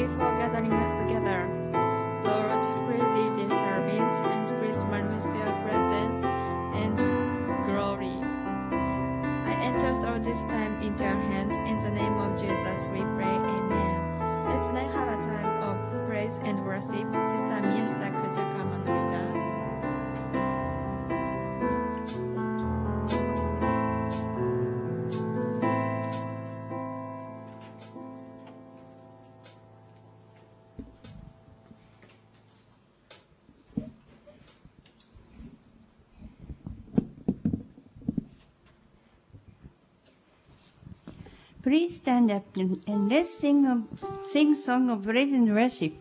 you for gathering us together. Lord, please lead this service and please manifest your presence and glory. I entrust all this time into your hands. In the name of Jesus we pray, amen. Let's now have a time of praise and worship. Sister Miyashita, could you come and lead us? Please stand up and let's sing song of praise and worship.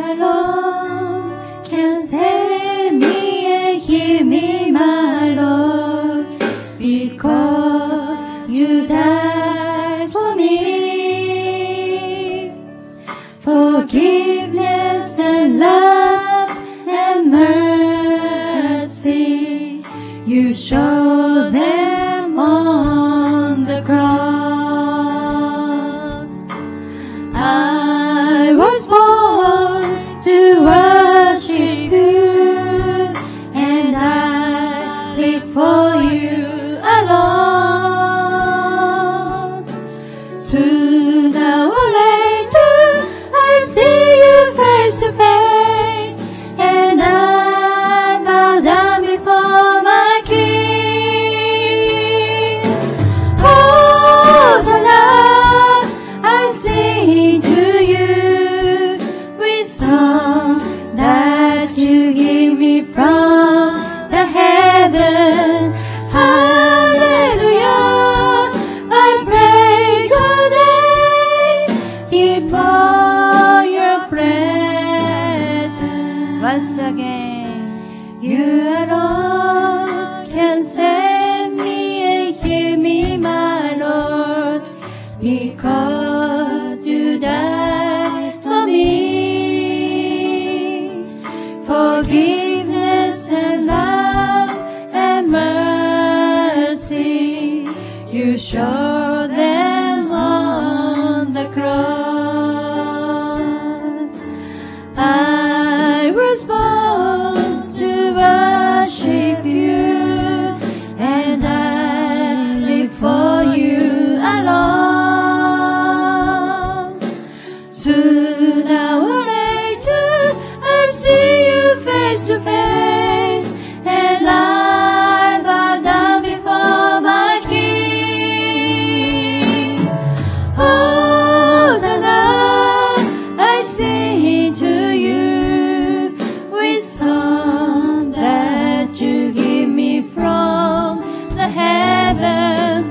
alone can save me and heal me, my Lord, because you died for me. Forgiveness and love and mercy, you show them on the cross. I was born to worship you, and I live for you alone. Sooner or later, I see you face to face, and I bow down before my King. Hosanna, I sing to you with song that you give me from the heaven. Hallelujah, I praise your name before your presence. Once again, You alone can save me and heal me, my Lord, because you died for me. Forgiveness and love and mercy, you show them on the cross. I was born to worship you, and I live for you alone. Sooner or later, I see you face to face, and I bow down before my King. Hosanna, I sing to you with song that you give me from the heaven.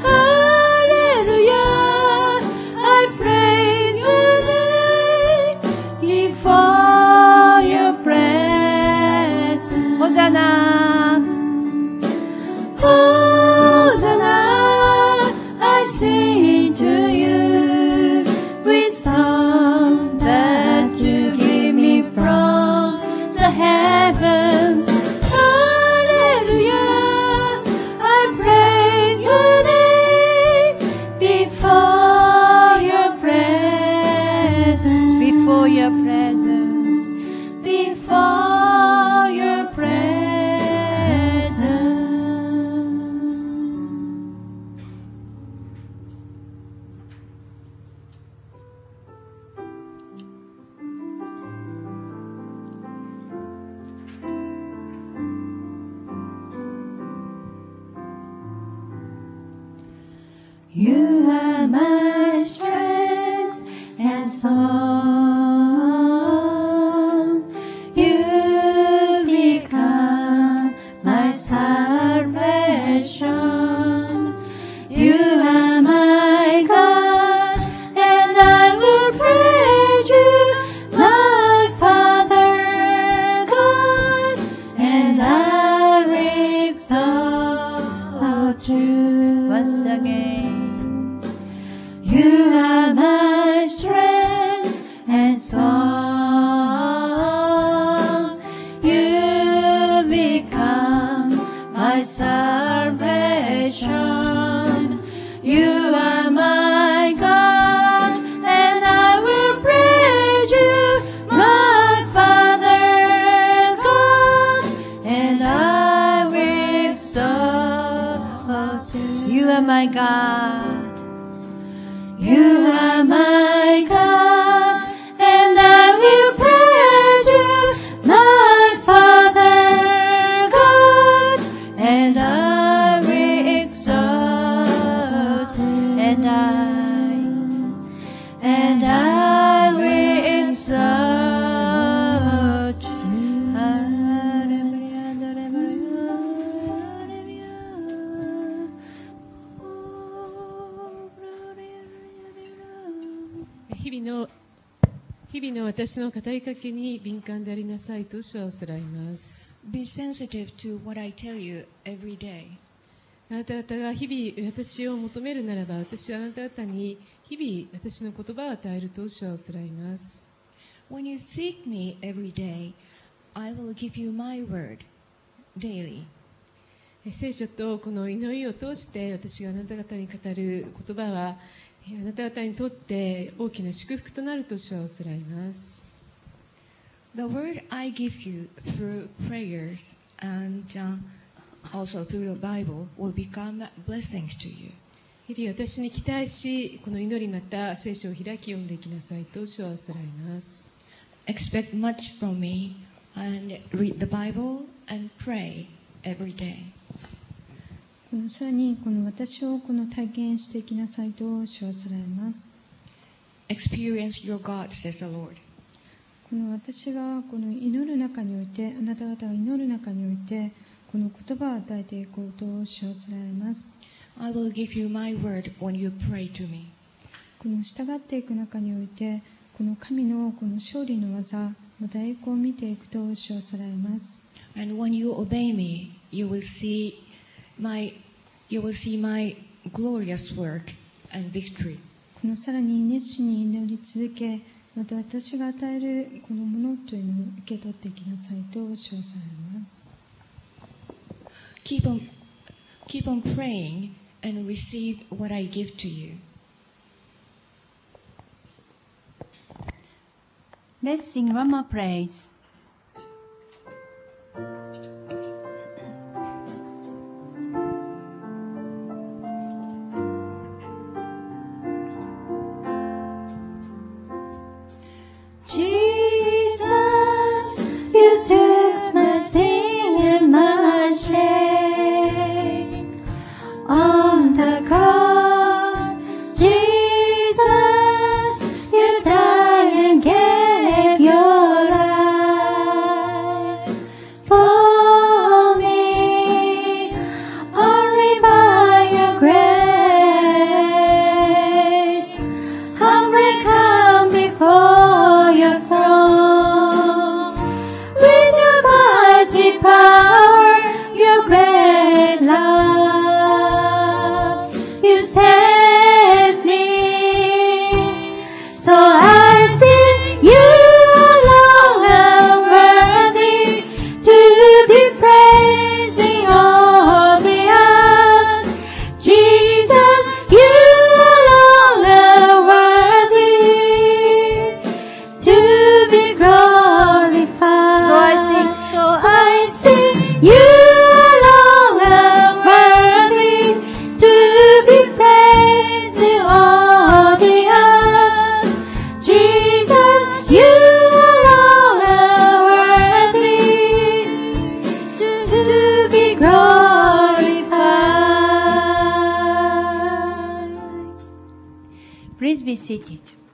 Hallelujah, I praise your name before your presence. Hosanna, Hosanna, I sing to you with song that you give me from the heaven. Hallelujah, I praise your name before your presence. before your presence. Before your presence. You are my strength and song. You become my salvation. You are my God, and I will praise you, my Father God, and I will exalt you. Once again, You are my strength and song. You become my salvation. You are my God, and I will praise you, my Father God, and I will exalt you. you are my God. You are my God, and I will praise you, my Father God, and I will exalt you, and I will exalt you. Hallelujah, hallelujah, hallelujah. 日々 日々の私の語りかけに敏感でありなさいと主はおさらいます。 Be sensitive to what I tell you every day. あなた方が日々私を求めるならば、私はあなた方に日々私の言葉を与えると主はおさらいます。 When you seek me every day, I will give you my word daily. 聖書とこの祈りを通して私があなた方に語る言葉は、あなた方にとって大きな祝福となると主はおさらいます。 The word I give you through prayers and、also through the Bible will become blessings to you. 日々私に期待し、この祈りまた聖書を開き読んでいきなさいと主はおさらいます。 Expect much from me and read the Bible and pray every day. さらにこの私を体験していきなさいと主はさらいます。 Experience your God, says the Lord. この私がこの祈る中において、あなた方が祈る中においてこの言葉を与えていこうと主はさらいます。 I will give you my word when you pray to me. この従っていく中において、この神のこの勝利の技、また栄光を見ていくと主はさらいます。 And when you obey me, you will see my glorious work and victory. このさらに熱心に祈り続け、また私が与えるこのものというのを受け取っていきなさいと主はさらいます。 Keep on praying and receive what I give to you. Let's sing one more praise. Jesus, you took my sin and my shame on the cross. Jesus, you died and gave your life for me. Only by your grace, humbly come before your throne. With your mighty power, your great love, you set me. So I sing, you alone are worthy to be praised in all the earth. Jesus, you alone are worthy to be glorified. So I sing, you alone are worthy to be praised in all the earth. Jesus, you alone are worthy to be glorified. Please be seated.